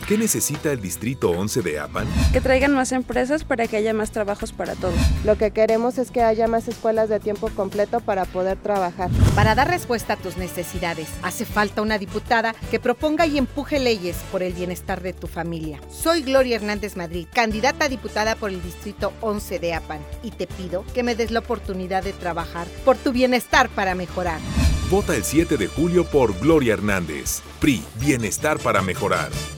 ¿Qué necesita el Distrito 11 de Apan? Que traigan más empresas para que haya más trabajos para todos. Lo que queremos es que haya más escuelas de tiempo completo para poder trabajar. Para dar respuesta a tus necesidades, hace falta una diputada que proponga y empuje leyes por el bienestar de tu familia. Soy Gloria Hernández Madrid, candidata a diputada por el Distrito 11 de Apan, y te pido que me des la oportunidad de trabajar por tu bienestar para mejorar. Vota el 7 de julio por Gloria Hernández. PRI, Bienestar para Mejorar.